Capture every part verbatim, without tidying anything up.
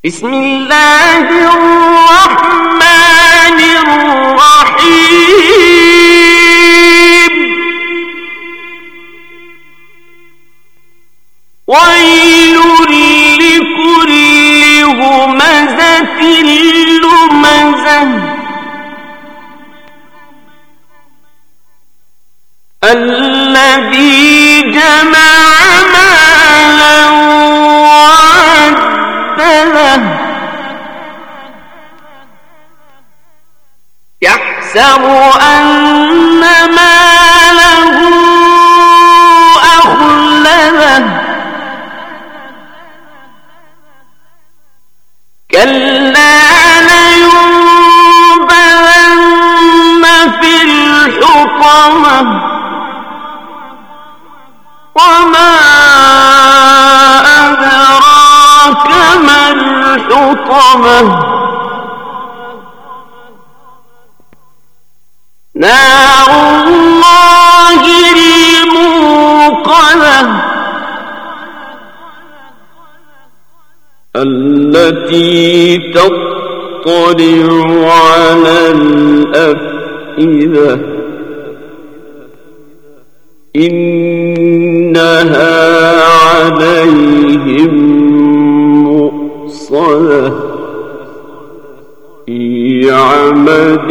بسم اللہ الرحمن الرحیم ویل لکل ہمزۃ لمزہ الذی جمع مالا وعدده يحسب أن ماله أخلده كلا لينبذن في الحطمة وما أدراك ما الحطمة نار الله الموقدة التي تطلع على الأفئدة إنها عليهم مؤصدة في عمد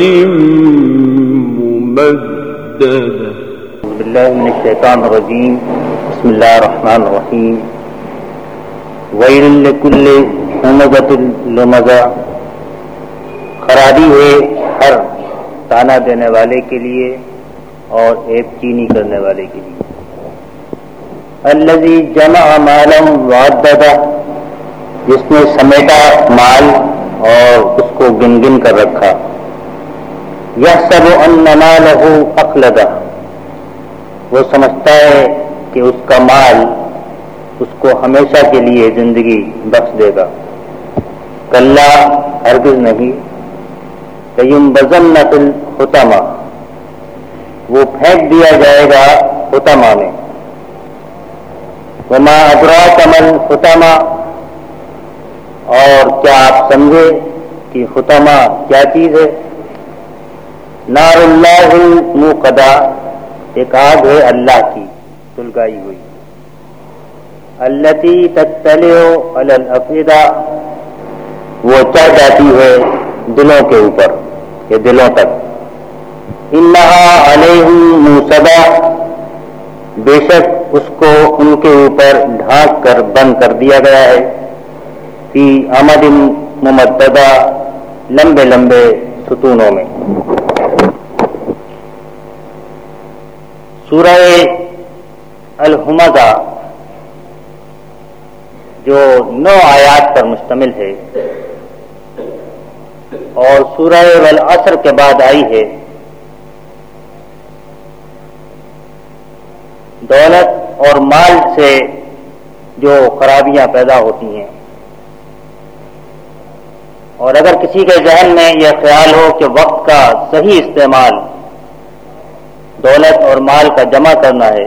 ممددة. أعوذ بالله من الشيطان الرجيم. بسم الله الرحمن الرحيم. ويل لكل همزة لمزة. خرابی ہے ہر تانا دینے والے کے لیے اور ایب چینی کرنے والے کے لیے. الذی جمع مالا وعددہ، جس نے سمیٹا مال اور اس کو گن گن کر رکھا. یحسب ان مالہ اخلدہ، وہ سمجھتا ہے کہ اس کا مال اس کو ہمیشہ کے لیے زندگی بخش دے گا. کلا، ہرگز نہیں. لیںبذن فی الحطمہ، وہ پھینک دیا جائے گا حطمہ میں. وما ادراک ما الحطمہ، اور کیا آپ سمجھے کہ حطمہ کیا چیز ہے؟ نار اللہ الموقدہ، ایک آگ ہے اللہ کی سلگائی ہوئی. التی تطلع علی الافئدہ، وہ چڑھ جاتی ہے دلوں کے اوپر یا دلوں تک. انہا علیہم موصدہ، بے شک اس کو ان کے اوپر ڈھانک کر بند کر دیا گیا ہے. فی عمد ممددہ، لمبے لمبے ستونوں میں. سورہ الہمزہ جو نو آیات پر مشتمل ہے اور سورہ والعصر کے بعد آئی ہے، دولت اور مال سے جو خرابیاں پیدا ہوتی ہیں، اور اگر کسی کے ذہن میں یہ خیال ہو کہ وقت کا صحیح استعمال دولت اور مال کا جمع کرنا ہے،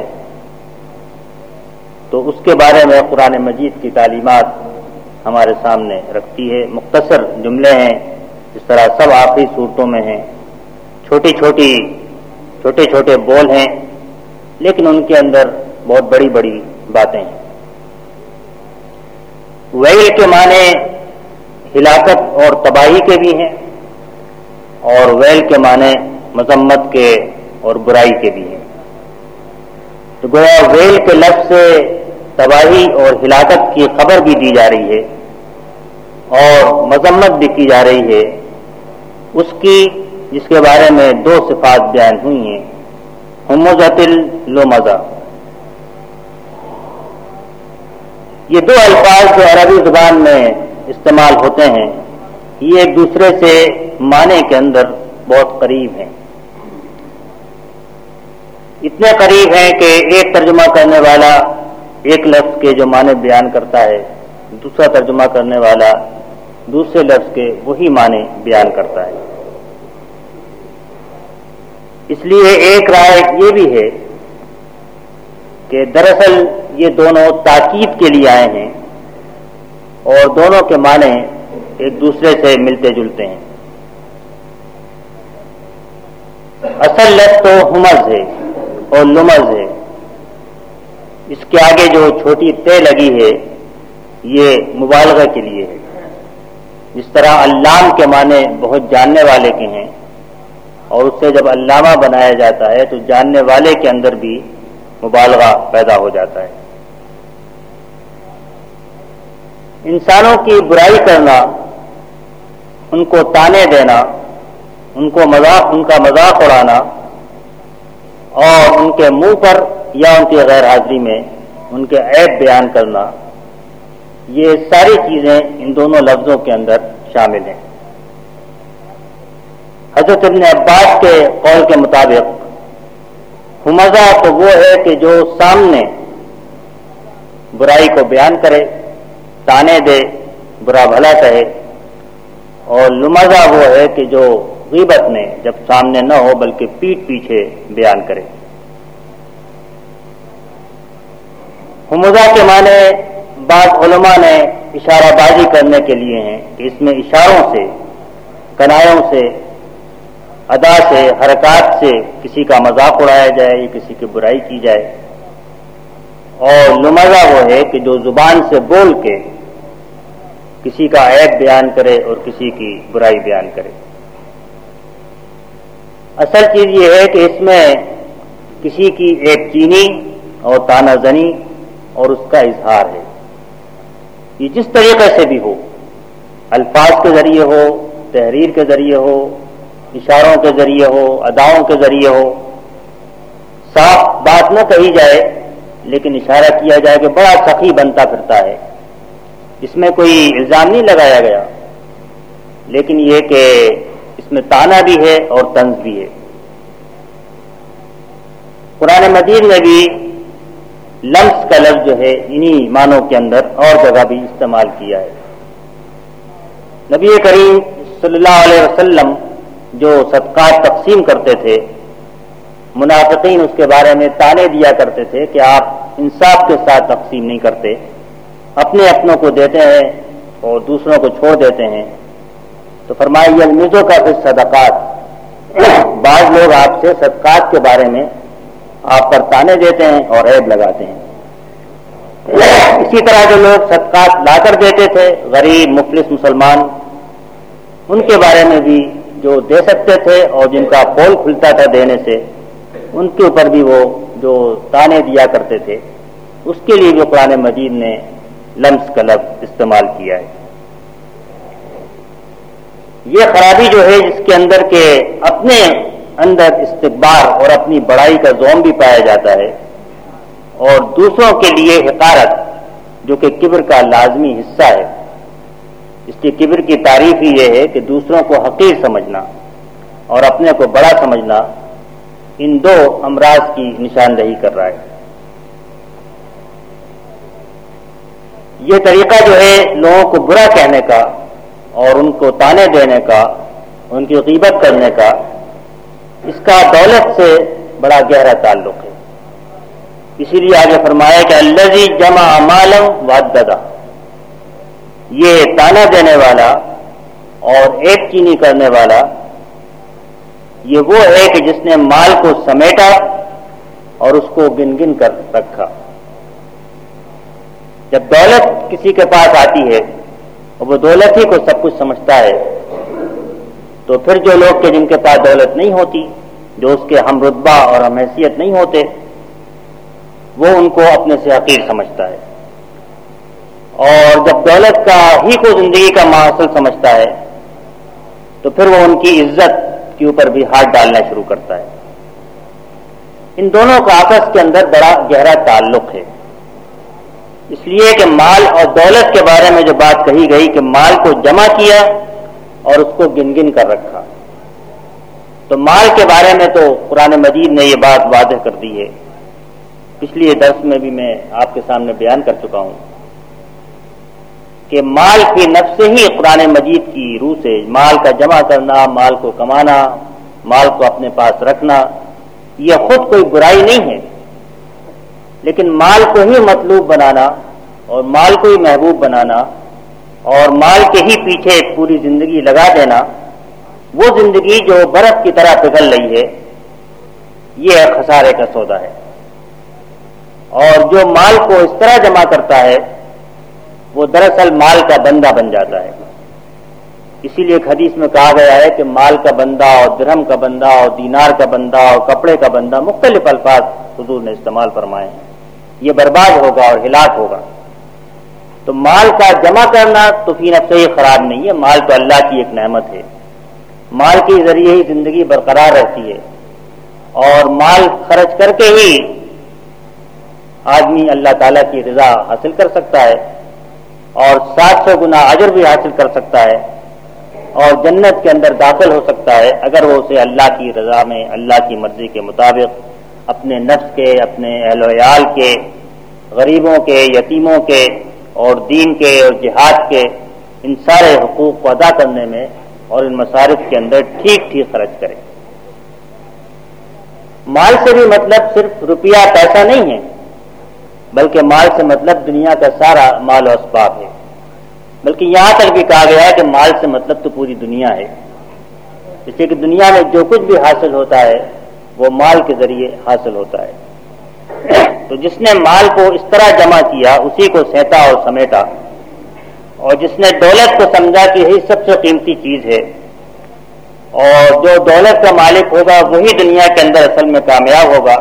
تو اس کے بارے میں قرآن مجید کی تعلیمات ہمارے سامنے رکھتی ہے. مختصر جملے ہیں، جس طرح سب آخری صورتوں میں ہیں. چھوٹی چھوٹی چھوٹے چھوٹے بول ہیں، لیکن ان کے اندر بہت بڑی بڑی باتیں ہیں. ویل کے معنی ہلاکت اور تباہی کے بھی ہیں، اور ویل کے معنی مذمت کے اور برائی کے بھی ہیں. تو گویا ویل کے لفظ سے تباہی اور ہلاکت کی خبر بھی دی جا رہی ہے اور مذمت بھی کی جا رہی ہے اس کی، جس کے بارے میں دو صفات بیان ہوئی ہیں. ہمزۃ لمزہ، یہ دو الفاظ جو عربی زبان میں استعمال ہوتے ہیں، یہ ایک دوسرے سے معنی کے اندر بہت قریب ہیں. اتنے قریب ہیں کہ ایک ترجمہ کرنے والا ایک لفظ کے جو معنی بیان کرتا ہے، دوسرا ترجمہ کرنے والا دوسرے لفظ کے وہی معنی بیان کرتا ہے. اس لیے ایک رائے یہ بھی ہے کہ دراصل یہ دونوں تاکید کے لیے آئے ہیں اور دونوں کے معنی ایک دوسرے سے ملتے جلتے ہیں۔ اصل لفظ تو ہمز ہے اور لمز ہے، اس کے آگے جو چھوٹی تے لگی ہے یہ مبالغہ کے لیے ہے۔ جس طرح علام کے معنی بہت جاننے والے کے ہیں، اور اس سے جب علامہ بنایا جاتا ہے تو جاننے والے کے اندر بھی مبالغہ پیدا ہو جاتا ہے۔ انسانوں کی برائی کرنا، ان کو تانے دینا، ان کو مذاق ان کا مذاق اڑانا اور ان کے منہ پر یا ان کی غیر حاضری میں ان کے عیب بیان کرنا، یہ ساری چیزیں ان دونوں لفظوں کے اندر شامل ہیں۔ حضرت ابن عباس کے قول کے مطابق ہمزہ تو وہ ہے کہ جو سامنے برائی کو بیان کرے، تانے دے، برا بھلا کہے، اور لمزہ وہ ہے کہ جو غیبت میں جب سامنے نہ ہو بلکہ پیٹھ پیچھے بیان کرے۔ ہمزہ کے معنی بعض علماء نے اشارہ بازی کرنے کے لیے ہیں کہ اس میں اشاروں سے، کنایوں سے، ادا سے، حرکات سے کسی کا مذاق اڑایا جائے یا کسی کی برائی کی جائے، اور لمزہ وہ ہے کہ جو زبان سے بول کے کسی کا عیب بیان کرے اور کسی کی برائی بیان کرے۔ اصل چیز یہ ہے کہ اس میں کسی کی عیب چینی اور تانا زنی اور اس کا اظہار ہے۔ یہ جس طریقے سے بھی ہو، الفاظ کے ذریعے ہو، تحریر کے ذریعے ہو، اشاروں کے ذریعے ہو، اداؤں کے ذریعے ہو، صاف بات نہ کہی جائے لیکن اشارہ کیا جائے کہ بڑا سخی بنتا پھرتا ہے، اس میں کوئی الزام نہیں لگایا گیا، لیکن یہ کہ اس میں تانا بھی ہے اور طنز بھی ہے۔ قرآن مجید میں بھی لمس کا لفظ جو ہے انہی معنوں کے اندر اور جگہ بھی استعمال کیا ہے۔ نبی کریم صلی اللہ علیہ وسلم جو صدقات تقسیم کرتے تھے، منافقین اس کے بارے میں تانے دیا کرتے تھے کہ آپ انصاف کے ساتھ تقسیم نہیں کرتے، اپنے اپنوں کو دیتے ہیں اور دوسروں کو چھوڑ دیتے ہیں، تو فرمایا یلمزو کا پھر صدقات، بعض لوگ آپ سے صدقات کے بارے میں آپ پر تانے دیتے ہیں اور عیب لگاتے ہیں۔ اسی طرح جو لوگ صدقات لا کر دیتے تھے، غریب مفلس مسلمان، ان کے بارے میں بھی جو دے سکتے تھے اور جن کا پول کھلتا تھا دینے سے، ان کے اوپر بھی وہ جو تانے دیا کرتے تھے، اس کے لیے بھی قرآن مجید نے لمس کا لفظ استعمال کیا ہے۔ یہ خرابی جو ہے جس کے اندر کے اپنے اندر استکبار اور اپنی بڑائی کا ذوم بھی پایا جاتا ہے، اور دوسروں کے لیے حقارت جو کہ کبر کا لازمی حصہ ہے۔ اس کی کبر کی تعریف ہی یہ ہے کہ دوسروں کو حقیر سمجھنا اور اپنے کو بڑا سمجھنا، ان دو امراض کی نشاندہی کر رہا ہے۔ یہ طریقہ جو ہے لوگوں کو برا کہنے کا اور ان کو تانے دینے کا، ان کی غیبت کرنے کا، اس کا دولت سے بڑا گہرا تعلق ہے۔ اسی لیے آگے فرمایا کہ الذی جمع مالا وعددہ، یہ تانا دینے والا اور ایک چینی کرنے والا یہ وہ ہے کہ جس نے مال کو سمیٹا اور اس کو گن گن کر رکھا۔ جب دولت کسی کے پاس آتی ہے اور وہ دولت ہی کو سب کچھ سمجھتا ہے، تو پھر جو لوگ کہ جن کے پاس دولت نہیں ہوتی، جو اس کے ہم رتبہ اور ہم حیثیت نہیں ہوتے، وہ ان کو اپنے سے حقیر سمجھتا ہے، اور جب دولت کا ہی کو زندگی کا ماحصل سمجھتا ہے تو پھر وہ ان کی عزت کے اوپر بھی ہاتھ ڈالنا شروع کرتا ہے۔ ان دونوں کا آپس کے اندر بڑا گہرا تعلق ہے، اس لیے کہ مال اور دولت کے بارے میں جو بات کہی گئی کہ مال کو جمع کیا اور اس کو گن گن کر رکھا، تو مال کے بارے میں تو قرآن مجید نے یہ بات واضح کر دی ہے، پچھلی درس میں بھی میں آپ کے سامنے بیان کر چکا ہوں کہ مال کی نفس ہی قرآن مجید کی روح سے مال کا جمع کرنا، مال کو کمانا، مال کو اپنے پاس رکھنا، یہ خود کوئی برائی نہیں ہے، لیکن مال کو ہی مطلوب بنانا اور مال کو ہی محبوب بنانا اور مال کے ہی پیچھے پوری زندگی لگا دینا، وہ زندگی جو برف کی طرح پگھل رہی ہے، یہ خسارے کا سودا ہے۔ اور جو مال کو اس طرح جمع کرتا ہے وہ دراصل مال کا بندہ بن جاتا ہے۔ اسی لیے ایک حدیث میں کہا گیا ہے کہ مال کا بندہ اور درہم کا بندہ اور دینار کا بندہ اور کپڑے کا بندہ، مختلف الفاظ حضور نے استعمال فرمائے ہیں، یہ برباد ہوگا اور ہلاک ہوگا۔ تو مال کا جمع کرنا تو فی نفسہ ہی خراب نہیں ہے، مال تو اللہ کی ایک نعمت ہے، مال کے ذریعے ہی زندگی برقرار رہتی ہے، اور مال خرچ کر کے ہی آدمی اللہ تعالیٰ کی رضا حاصل کر سکتا ہے، اور سات سو گنا اجر بھی حاصل کر سکتا ہے، اور جنت کے اندر داخل ہو سکتا ہے اگر وہ اسے اللہ کی رضا میں، اللہ کی مرضی کے مطابق اپنے نفس کے، اپنے اہل و عیال کے، غریبوں کے، یتیموں کے اور دین کے اور جہاد کے ان سارے حقوق کو ادا کرنے میں اور ان مصارف کے اندر ٹھیک ٹھیک خرچ کرے۔ مال سے بھی مطلب صرف روپیہ پیسہ نہیں ہے، بلکہ مال سے مطلب دنیا کا سارا مال و اسباب ہے، بلکہ یہاں تک بھی کہا گیا ہے کہ مال سے مطلب تو پوری دنیا ہے، اس لیے کہ دنیا میں جو کچھ بھی حاصل ہوتا ہے وہ مال کے ذریعے حاصل ہوتا ہے۔ تو جس نے مال کو اس طرح جمع کیا اسی کو سینتا اور سمیٹا، اور جس نے دولت کو سمجھا کہ یہی سب سے قیمتی چیز ہے، اور جو دولت کا مالک ہوگا وہی دنیا کے اندر اصل میں کامیاب ہوگا۔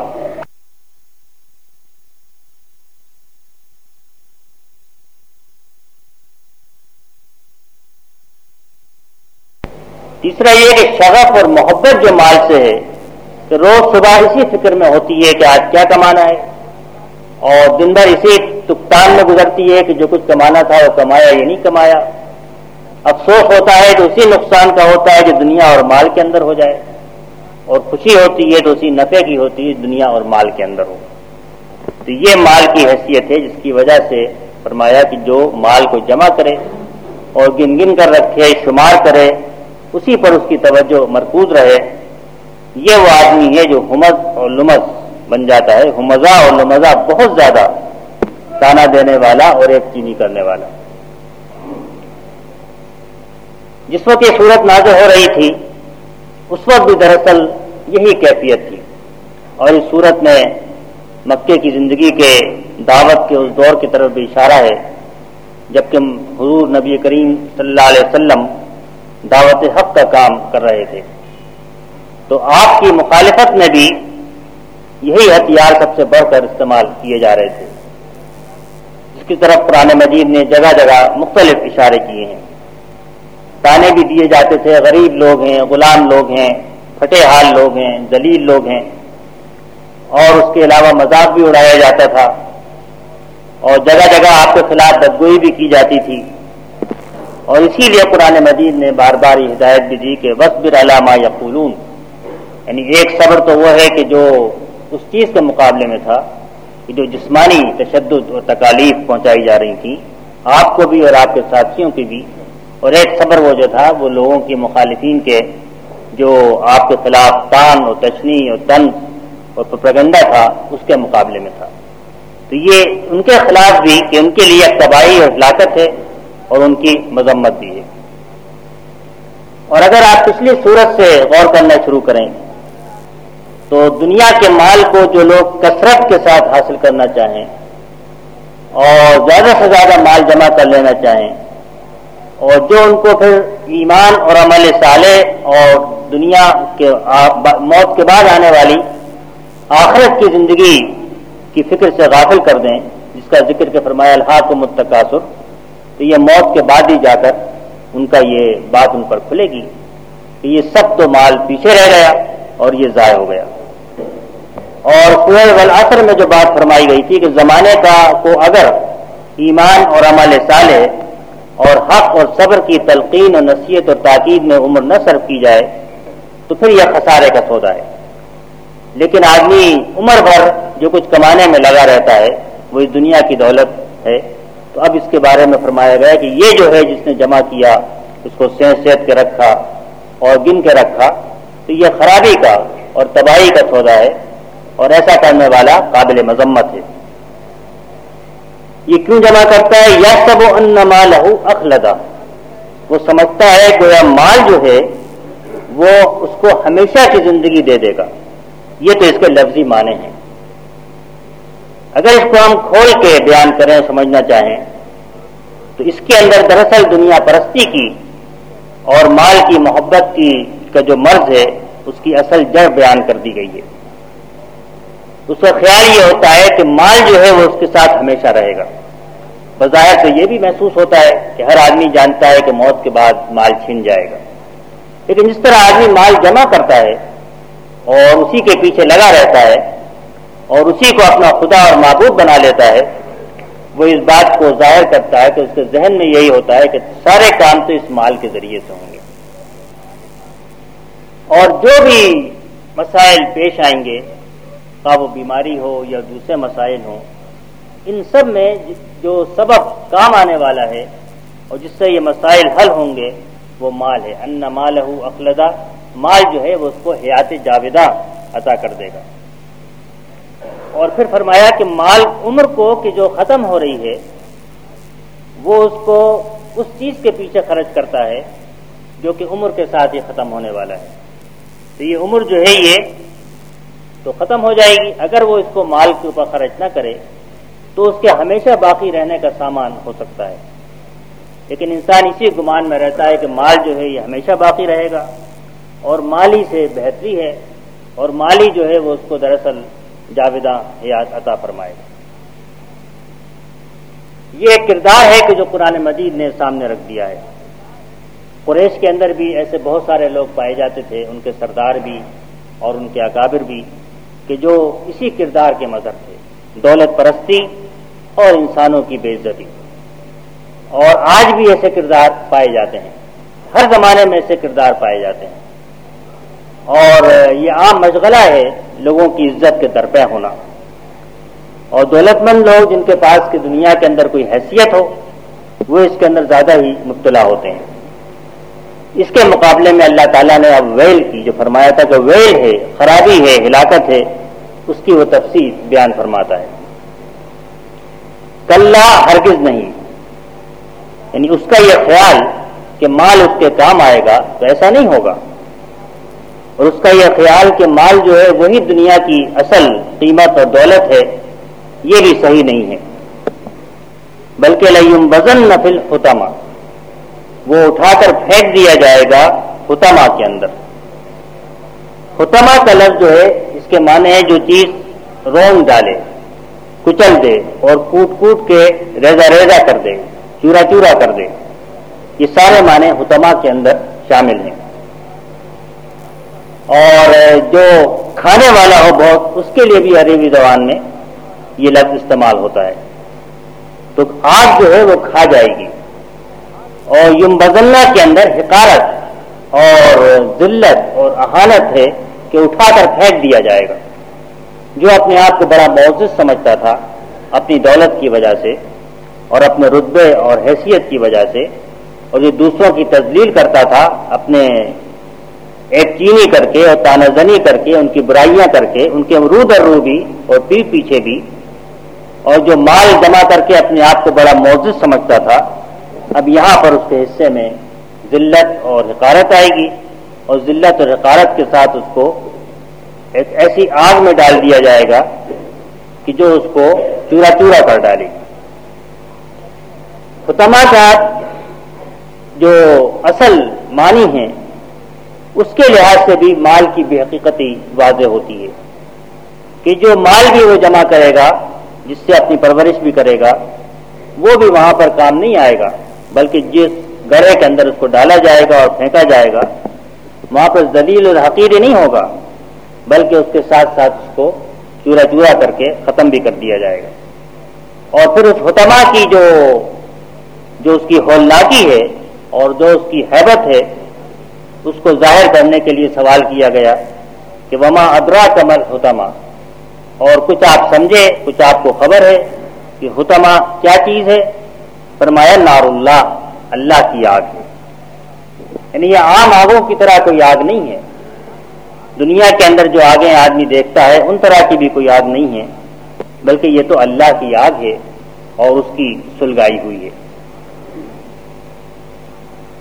تیسرا یہ کہ شغف اور محبت جو مال سے ہے کہ روز صبح اسی فکر میں ہوتی ہے کہ آج کیا کمانا ہے، اور دن بھر اسی تکتان میں گزرتی ہے کہ جو کچھ کمانا تھا وہ کمایا یا نہیں کمایا۔ افسوس ہوتا ہے تو اسی نقصان کا ہوتا ہے جو دنیا اور مال کے اندر ہو جائے، اور خوشی ہوتی ہے تو اسی نفع کی ہوتی ہے دنیا اور مال کے اندر ہو۔ تو یہ مال کی حیثیت ہے جس کی وجہ سے فرمایا کہ جو مال کو جمع کرے اور گن گن کر رکھے، شمار کرے، اسی پر اس کی توجہ مرکوز رہے، یہ وہ آدمی ہے جو ہمز اور لمز بن جاتا ہے۔ ہمزہ اور لمزہ بہت زیادہ تانا دینے والا اور ایک چینی کرنے والا۔ جس وقت یہ صورت نازل ہو رہی تھی اس وقت بھی دراصل یہی کیفیت تھی، اور اس صورت میں مکے کی زندگی کے دعوت کے اس دور کی طرف بھی اشارہ ہے جبکہ حضور نبی کریم صلی اللہ علیہ وسلم دعوت حق کا کام کر رہے تھے، تو آپ کی مخالفت میں بھی یہی ہتھیار سب سے بڑھ کر استعمال کیے جا رہے تھے، جس کی طرف قرآن مجید نے جگہ جگہ مختلف اشارے کیے ہیں۔ تانے بھی دیے جاتے تھے، غریب لوگ ہیں، غلام لوگ ہیں، پھٹے حال لوگ ہیں، ذلیل لوگ ہیں، اور اس کے علاوہ مذاق بھی اڑایا جاتا تھا، اور جگہ جگہ آپ کے خلاف بدگوئی بھی کی جاتی تھی۔ اور اسی لیے قرآن مجید نے بار بار یہ ہدایت بھی دی کہ وَاصْبِرْ عَلَىٰ مَا يَقُولُونَ، یعنی ایک صبر تو وہ ہے کہ جو اس چیز کے مقابلے میں تھا کہ جو جسمانی تشدد اور تکالیف پہنچائی جا رہی تھی آپ کو بھی اور آپ کے ساتھیوں کی بھی، اور ایک صبر وہ جو تھا وہ لوگوں کی مخالفین کے جو آپ کے خلاف تان اور تشنیع اور طنز اور پروپیگنڈا تھا اس کے مقابلے میں تھا۔ تو یہ ان کے خلاف بھی کہ ان کے لیے تباہی اور ہلاکت ہے اور ان کی مذمت بھی ہے۔ اور اگر آپ پچھلی صورت سے غور کرنا شروع کریں تو دنیا کے مال کو جو لوگ کثرت کے ساتھ حاصل کرنا چاہیں اور زیادہ سے زیادہ مال جمع کر لینا چاہیں، اور جو ان کو پھر ایمان اور عمل صالح اور دنیا کے موت کے بعد آنے والی آخرت کی زندگی کی فکر سے غافل کر دیں، جس کا ذکر کہ فرمایا الہاکم التکاثر، تو یہ موت کے بعد ہی جا کر ان کا یہ بات ان پر کھلے گی کہ یہ سب تو مال پیچھے رہ گیا اور یہ ضائع ہو گیا۔ اور سورہ والعصر میں جو بات فرمائی گئی تھی کہ زمانے کا کو اگر ایمان اور عمل صالح اور حق اور صبر کی تلقین اور نصیحت اور تاکید میں عمر نہ صرف کی جائے تو پھر یہ خسارے کا سودا ہے۔ لیکن آدمی عمر بھر جو کچھ کمانے میں لگا رہتا ہے وہ اس دنیا کی دولت ہے، تو اب اس کے بارے میں فرمایا گیا کہ یہ جو ہے جس نے جمع کیا اس کو سینت سینت کے رکھا اور گن کے رکھا تو یہ خرابی کا اور تباہی کا سودا ہے، اور ایسا کرنے والا قابل مذمت ہے۔ یہ کیوں جمع کرتا ہے؟ یحسب ان مالہ اخلدہ، وہ سمجھتا ہے گویا مال جو ہے وہ اس کو ہمیشہ کی زندگی دے دے گا. یہ تو اس کے لفظی معنی ہیں. اگر اس کو ہم کھول کے بیان کریں، سمجھنا چاہیں، تو اس کے اندر دراصل دنیا پرستی کی اور مال کی محبت کی کا جو مرض ہے اس کی اصل جڑ بیان کر دی گئی ہے. اس کا خیال یہ ہوتا ہے کہ مال جو ہے وہ اس کے ساتھ ہمیشہ رہے گا. بظاہر تو یہ بھی محسوس ہوتا ہے کہ ہر آدمی جانتا ہے کہ موت کے بعد مال چھن جائے گا، لیکن جس طرح آدمی مال جمع کرتا ہے اور اسی کے پیچھے لگا رہتا ہے اور اسی کو اپنا خدا اور معبود بنا لیتا ہے، وہ اس بات کو ظاہر کرتا ہے کہ اس کے ذہن میں یہی ہوتا ہے کہ سارے کام تو اس مال کے ذریعے سے ہوں گے، اور جو بھی مسائل پیش آئیں گے، خواہ وہ بیماری ہو یا دوسرے مسائل ہوں، ان سب میں جو سبب کام آنے والا ہے اور جس سے یہ مسائل حل ہوں گے وہ مال ہے. ان مالہ اخلدہ، مال جو ہے وہ اس کو حیات جاودہ عطا کر دے گا. اور پھر فرمایا کہ مال عمر کو کہ جو ختم ہو رہی ہے وہ اس کو اس چیز کے پیچھے خرچ کرتا ہے جو کہ عمر کے ساتھ ہی ختم ہونے والا ہے. تو یہ عمر جو ہے یہ تو ختم ہو جائے گی. اگر وہ اس کو مال کے اوپر خرچ نہ کرے تو اس کے ہمیشہ باقی رہنے کا سامان ہو سکتا ہے، لیکن انسان اسی گمان میں رہتا ہے کہ مال جو ہے یہ ہمیشہ باقی رہے گا اور مالی سے بہتری ہے، اور مالی جو ہے وہ اس کو دراصل جاودہ حیات عطا فرمائے گا. یہ ایک کردار ہے کہ جو قرآن مجید نے سامنے رکھ دیا ہے. قریش کے اندر بھی ایسے بہت سارے لوگ پائے جاتے تھے، ان کے سردار بھی اور ان کے اکابر بھی، کہ جو اسی کردار کے مظہر تھے، دولت پرستی اور انسانوں کی بے عزتی. اور آج بھی ایسے کردار پائے جاتے ہیں، ہر زمانے میں ایسے کردار پائے جاتے ہیں، اور یہ عام مشغلہ ہے لوگوں کی عزت کے درپے ہونا. اور دولت مند لوگ جن کے پاس کی دنیا کے اندر کوئی حیثیت ہو وہ اس کے اندر زیادہ ہی مبتلا ہوتے ہیں. اس کے مقابلے میں اللہ تعالیٰ نے اب ویل کی جو فرمایا تھا کہ ویل ہے، خرابی ہے، ہلاکت ہے، اس کی وہ تفصیل بیان فرماتا ہے. کلا ہرگز نہیں، یعنی اس کا یہ خیال کہ مال اس کے کام آئے گا تو ایسا نہیں ہوگا، اور اس کا یہ خیال کہ مال جو ہے وہی دنیا کی اصل قیمت اور دولت ہے، یہ بھی صحیح نہیں ہے. بلکہ لَيُنبَذَنَّ فِي الْحُطَمَةِ، وہ اٹھا کر پھینک دیا جائے گا حطمہ کے اندر. حطمہ کا لفظ جو ہے اس کے معنی ہے جو چیز رونگ ڈالے، کچل دے اور کوٹ کوٹ کے ریزہ ریزہ کر دے، چورا چورا کر دے. یہ سارے معنی حطمہ کے اندر شامل ہیں. اور جو کھانے والا ہو بہت، اس کے لیے بھی عربی زبان میں یہ لفظ استعمال ہوتا ہے. تو آگ جو ہے وہ کھا جائے گی. اور ینبذنہ کے اندر حقارت اور ذلت اور اہانت ہے کہ اٹھا کر پھینک دیا جائے گا. جو اپنے آپ کو بڑا معزز سمجھتا تھا اپنی دولت کی وجہ سے اور اپنے رتبے اور حیثیت کی وجہ سے، اور جو دوسروں کی تذلیل کرتا تھا اپنے ایک چینی کر کے اور تانہ زنی کر کے، ان کی برائیاں کر کے، ان کے رو در رو بھی اور پیٹ پیچھے بھی، اور جو مال جمع کر کے اپنے آپ کو بڑا معزز سمجھتا تھا، اب یہاں پر اس کے حصے میں ذلت اور حقارت آئے گی، اور ذلت اور حقارت کے ساتھ اس کو ایک ایسی آگ میں ڈال دیا جائے گا کہ جو اس کو چورا چورا کر ڈالے گی. حطمہ کا جو اصل معنی ہے اس کے لحاظ سے بھی مال کی بے حقیقتی واضح ہوتی ہے کہ جو مال بھی وہ جمع کرے گا، جس سے اپنی پرورش بھی کرے گا، وہ بھی وہاں پر کام نہیں آئے گا، بلکہ جس گڑھے کے اندر اس کو ڈالا جائے گا اور پھینکا جائے گا وہاں پر ذلیل اور حقیر نہیں ہوگا، بلکہ اس کے ساتھ ساتھ اس کو چورا چورا کر کے ختم بھی کر دیا جائے گا. اور پھر اس حطمہ کی جو جو اس کی ہولناکی ہے اور جو اس کی ہیبت ہے اس کو ظاہر کرنے کے لیے سوال کیا گیا کہ وما ادراک مل حطمہ، اور کچھ آپ سمجھے، کچھ آپ کو خبر ہے کہ حطمہ کیا چیز ہے؟ فرمایا نار اللہ، اللہ کی آگ ہے. یعنی یہ عام آگوں کی طرح کوئی آگ نہیں ہے. دنیا کے اندر جو آگیں آدمی دیکھتا ہے ان طرح کی بھی کوئی آگ نہیں ہے، بلکہ یہ تو اللہ کی آگ ہے اور اس کی سلگائی ہوئی ہے.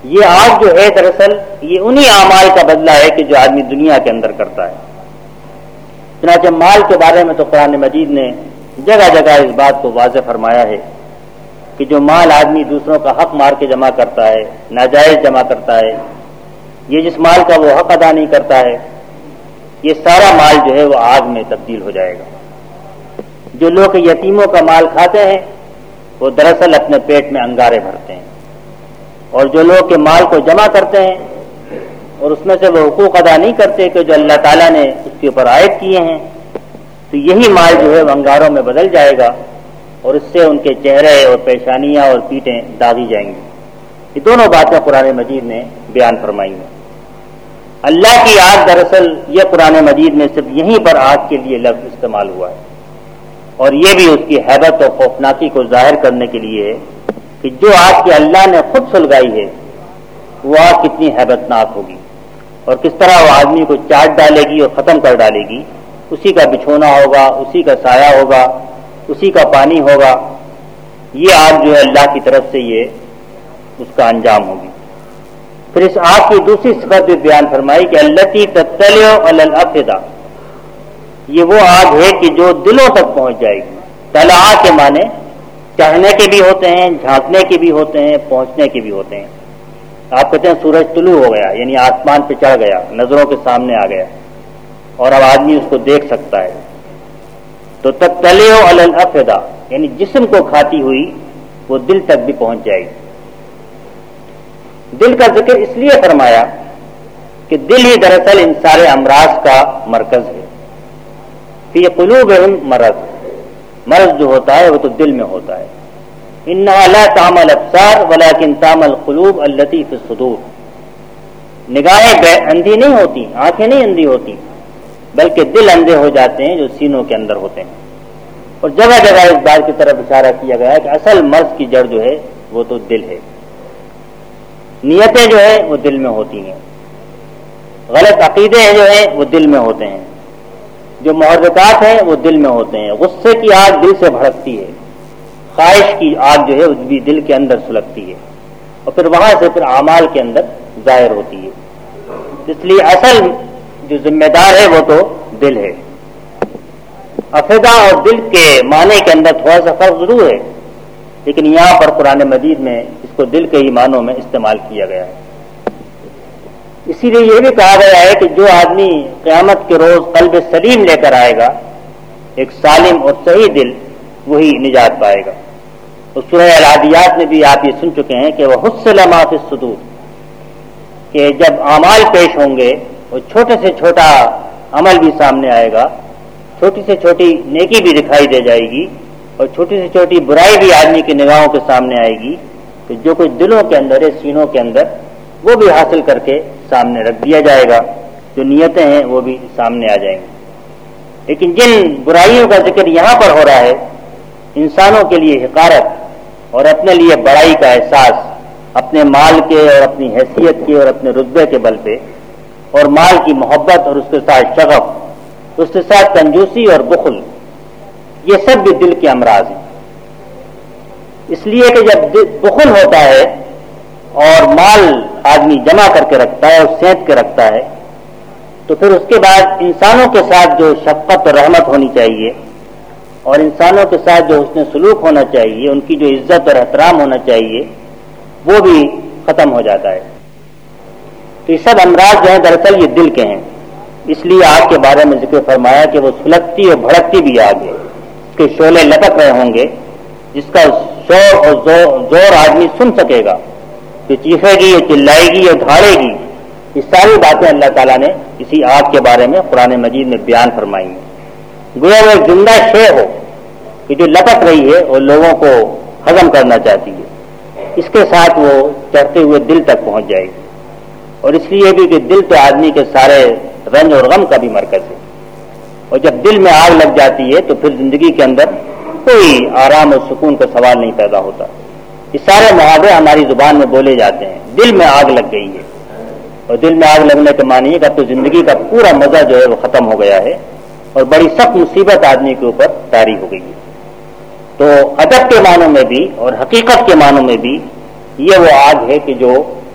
یہ آگ جو ہے دراصل یہ انہی اعمال کا بدلہ ہے کہ جو آدمی دنیا کے اندر کرتا ہے. چنانچہ مال کے بارے میں تو قرآن مجید نے جگہ جگہ اس بات کو واضح فرمایا ہے کہ جو مال آدمی دوسروں کا حق مار کے جمع کرتا ہے، ناجائز جمع کرتا ہے، یہ جس مال کا وہ حق ادا نہیں کرتا ہے، یہ سارا مال جو ہے وہ آگ میں تبدیل ہو جائے گا. جو لوگ یتیموں کا مال کھاتے ہیں وہ دراصل اپنے پیٹ میں انگارے بھرتے ہیں، اور جو لوگ کے مال کو جمع کرتے ہیں اور اس میں سے وہ حقوق ادا نہیں کرتے کہ جو اللہ تعالیٰ نے اس کے اوپر عائد کیے ہیں، تو یہی مال جو ہے وہ انگاروں میں بدل جائے گا اور اس سے ان کے چہرے اور پیشانیاں اور پیٹیں داغی جائیں گی. یہ دونوں باتیں قرآن مجید نے بیان فرمائی ہیں. اللہ کی آگ دراصل یہ قرآن مجید میں صرف یہیں پر آگ کے لیے لفظ استعمال ہوا ہے، اور یہ بھی اس کی ہیبت اور خوفناکی کو ظاہر کرنے کے لیے ہے کہ جو آگ کی اللہ نے خود سلگائی ہے وہ آگ کتنی ہیبت ناک ہوگی اور کس طرح وہ آدمی کو چاٹ ڈالے گی اور ختم کر ڈالے گی. اسی کا بچھونا ہوگا، اسی کا سایہ ہوگا، اسی کا پانی ہوگا. یہ آگ جو ہے اللہ کی طرف سے یہ اس کا انجام ہوگی. پھر اس آگ کی دوسری صفت بھی بیان فرمائی کہ التی تطلع علی الافئدہ، یہ وہ آگ ہے کہ جو دلوں تک پہنچ جائے گی. طلع کے معنی چڑھنے کے بھی ہوتے ہیں، جھانکنے کے بھی ہوتے ہیں، پہنچنے کے بھی ہوتے ہیں. آپ کہتے ہیں سورج طلوع ہو گیا، یعنی آسمان پہ چڑھ گیا، نظروں کے سامنے آ گیا اور اب آدمی اس کو دیکھ سکتا ہے. تو تطلع علی الافئدہ یعنی جسم کو کھاتی ہوئی وہ دل تک بھی پہنچ جائے گی. دل کا ذکر اس لیے فرمایا کہ دل ہی دراصل ان سارے امراض کا مرکز ہے. فی قلوبہم مرض، مرض جو ہوتا ہے وہ تو دل میں ہوتا ہے. انہا لا تعمی الابصار ولکن تعمی القلوب التی فی الصدور، نگاہیں اندھی نہیں ہوتی، آنکھیں نہیں اندھی ہوتی، بلکہ دل اندھے ہو جاتے ہیں جو سینوں کے اندر ہوتے ہیں. اور جگہ جگہ اس بات کی طرف اشارہ کیا گیا ہے کہ اصل مرض کی جڑ جو ہے وہ تو دل ہے. نیتیں جو ہے وہ دل میں ہوتی ہیں، غلط عقیدے جو ہیں وہ دل میں ہوتے ہیں، جو محرکات ہیں وہ دل میں ہوتے ہیں. غصے کی آگ دل سے بھڑکتی ہے، خواہش کی آگ جو ہے وہ بھی دل کے اندر سلگتی ہے اور پھر وہاں سے پھر اعمال کے اندر ظاہر ہوتی ہے. اس لیے اصل جو ذمہ دار ہے وہ تو دل ہے. افئدہ اور دل کے معنی کے اندر تھوڑا سا فرق ضرور ہے، لیکن یہاں پر قرآن مجید میں اس کو دل کے ہی معنوں میں استعمال کیا گیا ہے. اسی لیے یہ بھی کہا گیا ہے کہ جو آدمی قیامت کے روز قلب سلیم لے کر آئے گا، ایک سالم اور صحیح دل، وہی نجات پائے گا. اور سورہ العادیات میں بھی آپ یہ سن چکے ہیں کہ وہ حصل ما فی الصدور، کہ جب اعمال پیش ہوں گے اور چھوٹے سے چھوٹا عمل بھی سامنے آئے گا، چھوٹی سے چھوٹی نیکی بھی دکھائی دے جائے گی اور چھوٹی سے چھوٹی برائی بھی آدمی کی نگاہوں کے سامنے آئے گی، تو جو کچھ دلوں کے اندر ہے، سینوں کے اندر، وہ بھی حاصل کر کے سامنے رکھ دیا جائے گا. جو نیتیں ہیں وہ بھی سامنے آ جائیں گی. لیکن جن برائیوں کا ذکر یہاں پر ہو رہا ہے، انسانوں کے لیے حقارت اور اپنے لیے بڑائی کا احساس، اپنے مال کے اور اپنی حیثیت کے اور اپنے رتبے کے بل پہ، اور مال کی محبت اور اس کے ساتھ شغف، اس کے ساتھ کنجوسی اور بخل، یہ سب بھی دل کے امراض ہیں. اس لیے کہ جب بخل ہوتا ہے اور مال آدمی جمع کر کے رکھتا ہے اور سینت کے رکھتا ہے، تو پھر اس کے بعد انسانوں کے ساتھ جو شفقت اور رحمت ہونی چاہیے اور انسانوں کے ساتھ جو حسن سلوک ہونا چاہیے، ان کی جو عزت اور احترام ہونا چاہیے، وہ بھی ختم ہو جاتا ہے. تو یہ سب امراض جو ہیں دراصل یہ دل کے ہیں. اس لیے آگ کے بارے میں ذکر فرمایا کہ وہ سلگتی اور بھڑکتی بھی آگ ہے، اس کے شعلے لٹک رہے ہوں گے، جس کا شور اور زور آدمی سن سکے گا، جو چیخے گی، یہ چلائے گی، یہ دھاڑے گی. یہ ساری باتیں اللہ تعالیٰ نے اسی آگ کے بارے میں قرآن مجید میں بیان فرمائی ہیں. گویا وہ ایک زندہ شے ہو کہ جو لٹک رہی ہے اور لوگوں کو ہضم کرنا چاہتی ہے. اس کے ساتھ وہ چڑھتے ہوئے دل تک پہنچ جائے گی. اور اس لیے بھی کہ دل تو آدمی کے سارے رنج اور غم کا بھی مرکز ہے، اور جب دل میں آگ لگ جاتی ہے تو پھر زندگی کے اندر کوئی آرام اور سکون کا سوال نہیں پیدا ہوتا. یہ سارے محاورے ہماری زبان میں بولے جاتے ہیں، دل میں آگ لگ گئی ہے، اور دل میں آگ لگنے کے معنی ہے کہ اب تو زندگی کا پورا مزہ جو ہے وہ ختم ہو گیا ہے اور بڑی سخت مصیبت آدمی کے اوپر طاری ہو گئی ہے. تو ادب کے معنوں میں بھی اور حقیقت کے معنوں میں بھی یہ وہ آگ ہے کہ جو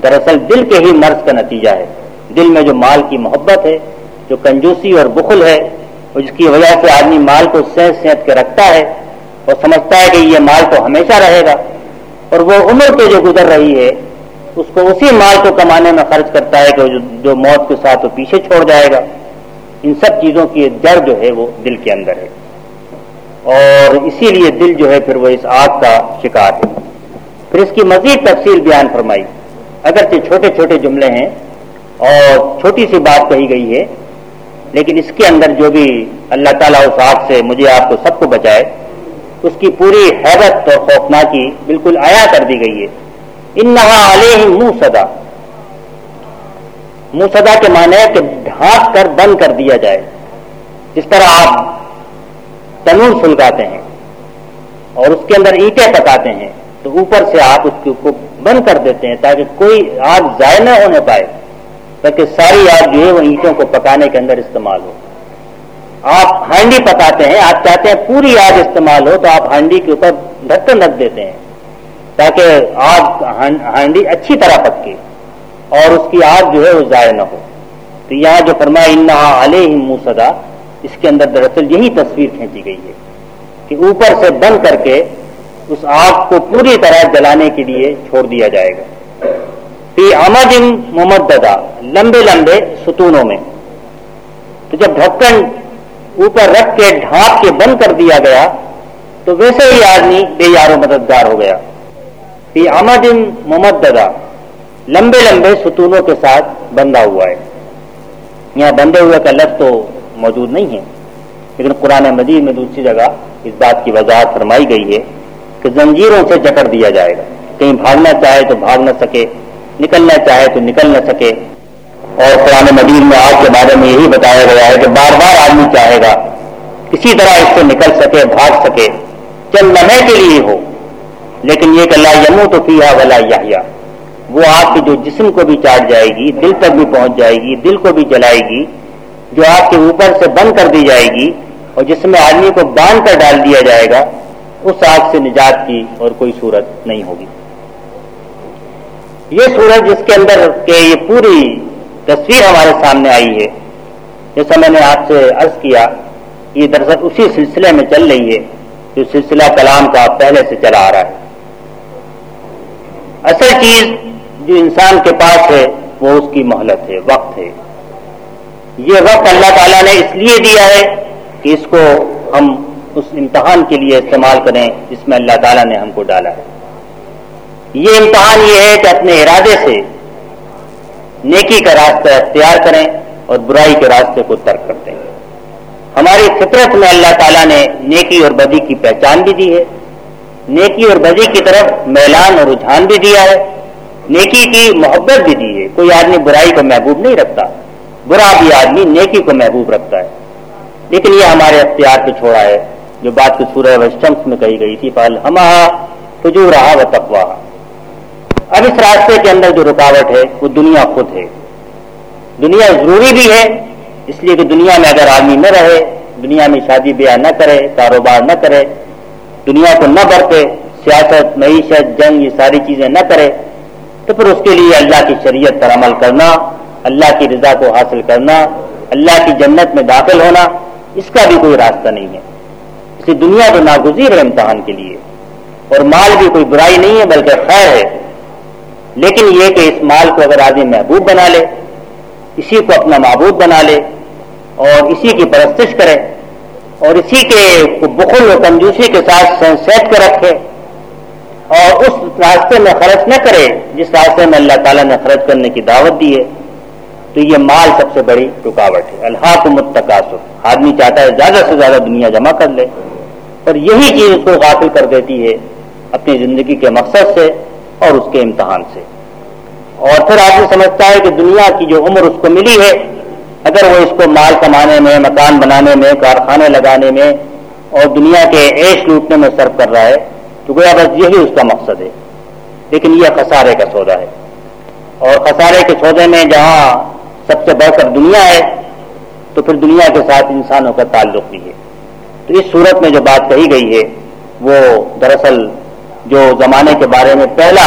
دراصل دل کے ہی مرض کا نتیجہ ہے. دل میں جو مال کی محبت ہے، جو کنجوسی اور بخل ہے، اور جس کی وجہ سے آدمی مال کو سینت سینت کے رکھتا ہے اور سمجھتا ہے کہ یہ مال تو ہمیشہ رہے گا، اور وہ عمر پہ جو گزر رہی ہے اس کو اسی مال کو کمانے میں خرچ کرتا ہے کہ جو, جو موت کے ساتھ وہ پیچھے چھوڑ جائے گا. ان سب چیزوں کی جڑ جو ہے وہ دل کے اندر ہے، اور اسی لیے دل جو ہے پھر وہ اس آگ کا شکار ہے. پھر اس کی مزید تفصیل بیان فرمائی. اگرچہ چھوٹے چھوٹے جملے ہیں اور چھوٹی سی بات کہی گئی ہے، لیکن اس کے اندر جو بھی اللہ تعالیٰ اس آگ سے مجھے آپ کو سب کو بچائے، اس کی پوری حیبت اور خوفناکی بالکل عیاں کر دی گئی ہے. انہا علیہم موصدا. موصدا کے معنی ہے کہ ڈھانپ کر بند کر دیا جائے. جس طرح آپ تنور سلگاتے ہیں اور اس کے اندر اینٹیں پکاتے ہیں تو اوپر سے آپ اس کو بند کر دیتے ہیں تاکہ کوئی آگ ضائع نہ ہونے پائے، تاکہ ساری آگ جو ہے وہ اینٹوں کو پکانے کے اندر استعمال ہو. آپ ہانڈی پکاتے ہیں، آپ چاہتے ہیں پوری آگ استعمال ہو تو آپ ہانڈی کے اوپر ڈھکن رکھ دیتے ہیں تاکہ آگ ہانڈی اچھی طرح پکے اور اس کی آگ جو ہے وہ ضائع نہ ہو. تو یہاں جو فرمایا انہا علیہم موصدا، اس کے اندر دراصل یہی تصویر کھینچی گئی ہے کہ اوپر سے بند کر کے اس آگ کو پوری طرح جلانے کے لیے چھوڑ دیا جائے گا. فی عمد ممددہ، لمبے لمبے ستونوں میں. تو جب ڈھکن اوپر رکھ کے ڈھانپ کے بند کر دیا گیا تو ویسے ہی آدمی بے یار و مددگار ہو گیا. فی عمد ممددہ، لمبے لمبے ستونوں کے ساتھ بندھا ہوا ہے. یہاں بندھے ہوئے کا لفظ تو موجود نہیں ہے، لیکن قرآن مجید میں دوسری جگہ اس بات کی وضاحت فرمائی گئی ہے کہ زنجیروں سے جکڑ دیا جائے گا. کہیں بھاگنا چاہے تو بھاگ نہ سکے، نکلنا چاہے تو نکل نہ سکے. اور قرآن مجید میں آگ کے بارے میں یہی بتایا گیا ہے کہ بار بار آدمی چاہے گا کسی طرح اس سے نکل سکے، بھاگ سکے، چند لمحے کے لیے ہو، لیکن یہ کہ لا یموت فیہا ولا یحیا، وہ آگ کی جو جسم کو بھی چاٹ جائے گی، دل تک بھی پہنچ جائے گی، دل کو بھی جلائے گی، جو آگ کے اوپر سے بند کر دی جائے گی اور جس میں آدمی کو باندھ کر ڈال دیا جائے گا، اس آگ سے نجات کی اور کوئی صورت نہیں ہوگی. یہ صورت جس کے اندر کہ یہ پوری تصویر ہمارے سامنے آئی ہے، جیسا میں نے آپ سے عرض کیا، یہ دراصل اسی سلسلے میں چل رہی ہے جو سلسلہ کلام کا پہلے سے چلا آ رہا ہے. اصل چیز جو انسان کے پاس ہے وہ اس کی مہلت ہے، وقت ہے. یہ وقت اللہ تعالیٰ نے اس لیے دیا ہے کہ اس کو ہم اس امتحان کے لیے استعمال کریں جس میں اللہ تعالیٰ نے ہم کو ڈالا ہے. یہ امتحان یہ ہے کہ اپنے ارادے سے نیکی کا راستہ اختیار کریں اور برائی کے راستے کو ترک کر دیں. ہماری فطرت میں اللہ تعالیٰ نے نیکی اور بدی کی پہچان بھی دی ہے، نیکی اور بدی کی طرف میلان اور رجحان بھی دیا ہے، نیکی کی محبت بھی دی ہے. کوئی آدمی برائی کو محبوب نہیں رکھتا، برا بھی آدمی نیکی کو محبوب رکھتا ہے، لیکن یہ ہمارے اختیار پہ چھوڑا ہے. جو بات کو سورہ الشمس میں کہی گئی تھی فَأَلْهَمَهَا فُجُورَهَا وَتَقْوَاهَا. اب اس راستے کے اندر جو رکاوٹ ہے وہ دنیا خود ہے. دنیا ضروری بھی ہے اس لیے کہ دنیا میں اگر آدمی نہ رہے، دنیا میں شادی بیاہ نہ کرے، کاروبار نہ کرے، دنیا کو نہ برتے، سیاست، معیشت، جنگ، یہ ساری چیزیں نہ کرے، تو پھر اس کے لیے اللہ کی شریعت پر عمل کرنا، اللہ کی رضا کو حاصل کرنا، اللہ کی جنت میں داخل ہونا، اس کا بھی کوئی راستہ نہیں ہے. اس لیے دنیا تو ناگزیر ہے امتحان کے لیے، اور مال بھی کوئی برائی نہیں ہے بلکہ خیر ہے. لیکن یہ کہ اس مال کو اگر آدمی محبوب بنا لے، اسی کو اپنا معبود بنا لے اور اسی کی پرستش کرے اور اسی کے بخل و کنجوسی کے ساتھ سیٹ کر رکھے اور اس راستے میں خرچ نہ کرے جس راستے میں اللہ تعالیٰ نے خرچ کرنے کی دعوت دی ہے، تو یہ مال سب سے بڑی رکاوٹ ہے. الہاکم التکاثر، آدمی چاہتا ہے زیادہ سے زیادہ دنیا جمع کر لے، اور یہی چیز اس کو غافل کر دیتی ہے اپنی زندگی کے مقصد سے اور اس کے امتحان سے. اور پھر آدمی سمجھتا ہے کہ دنیا کی جو عمر اس کو ملی ہے، اگر وہ اس کو مال کمانے میں، مکان بنانے میں، کارخانے لگانے میں اور دنیا کے عیش لوٹنے میں صرف کر رہا ہے تو گویا بس یہی اس کا مقصد ہے. لیکن یہ خسارے کا سودا ہے، اور خسارے کے سودے میں جہاں سب سے بڑھ کر دنیا ہے تو پھر دنیا کے ساتھ انسانوں کا تعلق بھی ہے. تو اس صورت میں جو بات کہی گئی ہے وہ دراصل جو زمانے کے بارے میں پہلا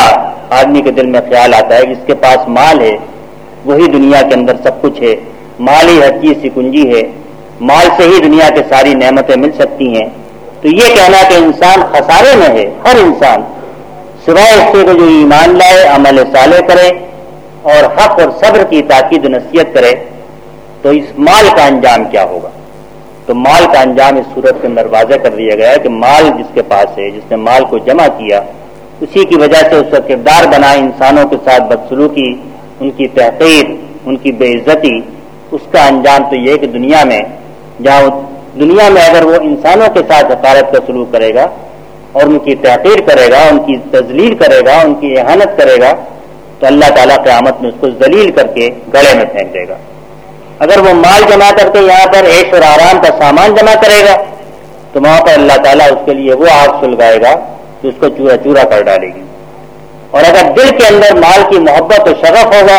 آدمی کے دل میں خیال آتا ہے جس کے پاس مال ہے وہی دنیا کے اندر سب کچھ ہے، مال ہی ہر چیز کی کنجی ہے، مال سے ہی دنیا کے ساری نعمتیں مل سکتی ہیں، تو یہ کہنا کہ انسان خسارے میں ہے، ہر انسان سوائے اس سے جو ایمان لائے، عمل صالح کرے اور حق اور صبر کی تاکید و نصیحت کرے، تو اس مال کا انجام کیا ہوگا؟ تو مال کا انجام اس صورت کے اندر واضح کر دیا گیا ہے کہ مال جس کے پاس ہے، جس نے مال کو جمع کیا، اسی کی وجہ سے اس کا کردار بنا انسانوں کے ساتھ بدسلوکی، ان کی تحقیر، ان کی بے عزتی، اس کا انجام تو یہ کہ دنیا میں جہاں دنیا میں اگر وہ انسانوں کے ساتھ حقارت کا سلوک کرے گا اور ان کی تحقیر کرے گا، ان کی تذلیل کرے گا، ان کی اہانت کرے گا، تو اللہ تعالیٰ قیامت میں اس کو ذلیل کر کے گڑھے میں پھینک دے گا۔ اگر وہ مال جمع کر کے یہاں پر عیش اور آرام کا سامان جمع کرے گا تو وہاں پر اللہ تعالیٰ اس کے لیے وہ آگ سلگائے گا کہ اس کو چورا چورا کر ڈالے گی۔ اور اگر دل کے اندر مال کی محبت و شغف ہوگا